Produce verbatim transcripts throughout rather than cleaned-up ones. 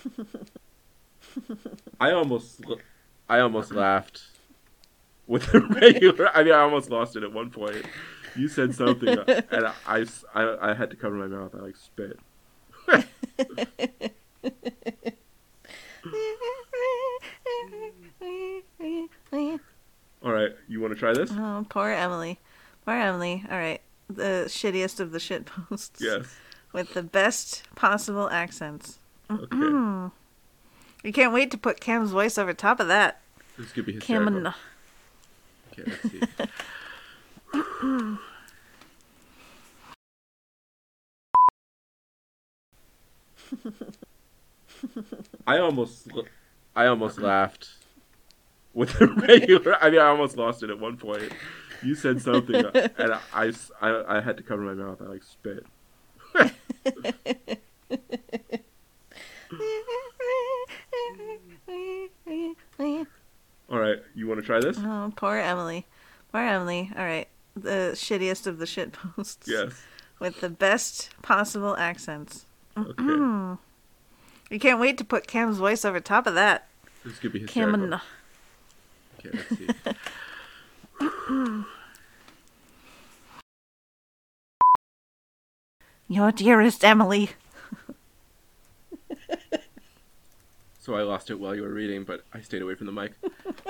I almost, I almost laughed with the regular. I mean, I almost lost it at one point. You said something, and I, I, I had to cover my mouth. I like spit. All right, you want to try this? Oh, poor Emily. Poor Emily. All right. The shittiest of the shit posts. Yes. With the best possible accents. Okay. You can't wait to put Cam's voice over top of that. This could be hysterical. Cam. Okay, let's see. I almost, I almost laughed with the regular. I mean, I almost lost it at one point. You said something, and I, I, I had to cover my mouth. I like spit. All right, you want to try this? Oh, poor Emily. Poor Emily. All right. The shittiest of the shit posts. Yes. With the best possible accents. Okay. You can't wait to put Cam's voice over top of that. This could be hysterical. Cam. Okay, let's see. Your dearest Emily. So I lost it while you were reading, but I stayed away from the mic.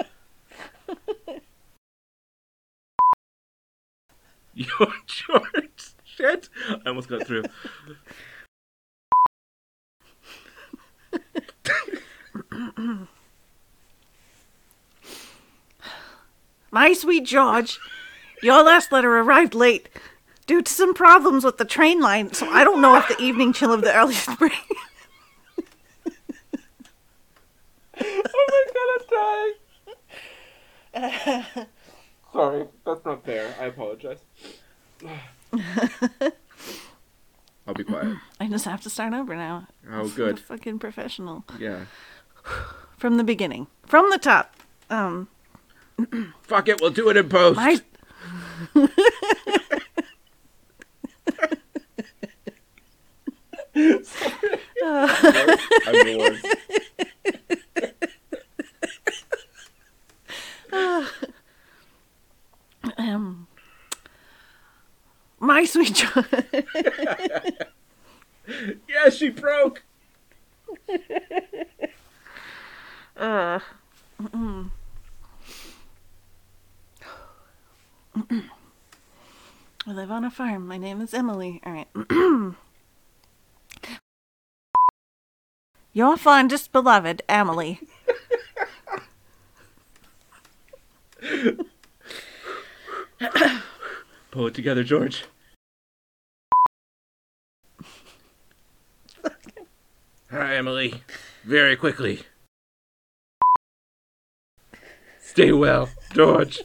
Your George. Shit. I almost got through. My sweet George, your last letter arrived late due to some problems with the train line, so I don't know if the evening chill of the early spring. Oh my god, I'm dying. Sorry, that's not fair. I apologize. I'll be quiet. I just have to start over now. Oh, good. I'm a fucking professional. Yeah. From the beginning. From the top. Um... Fuck it, we'll do it in post. My... I'm bored. um, my sweet George. Yeah, she broke. uh, mm-mm. I live on a farm. My name is Emily. All right. Your fondest beloved, Emily. Pull it together, George. Hi, Emily. Very quickly. Stay well, George.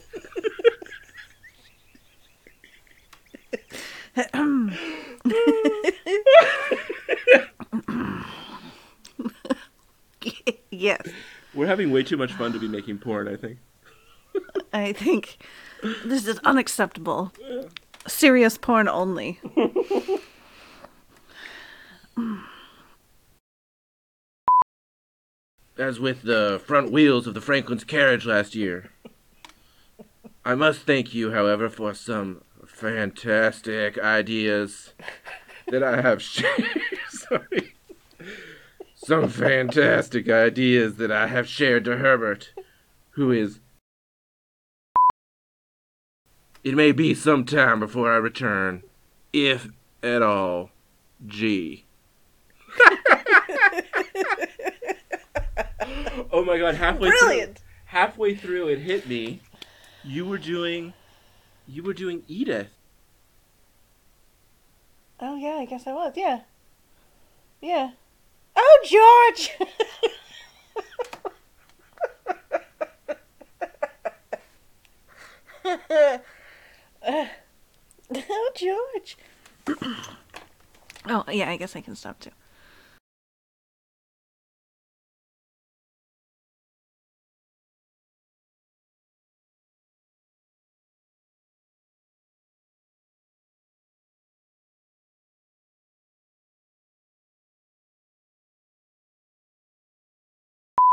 Yes. We're having way too much fun to be making porn, I think. I think this is unacceptable. Serious porn only. As with the front wheels of the Franklin's carriage last year. I must thank you, however, for some fantastic ideas that I have shared. Sorry. Some fantastic ideas that I have shared to Herbert, who is... It may be some time before I return, if at all. G. Oh my god, halfway Brilliant. through, halfway through it hit me. You were doing, you were doing Edith. Oh yeah, I guess I was. Yeah. Yeah. Oh, George! Oh, George. Oh, yeah, I guess I can stop too.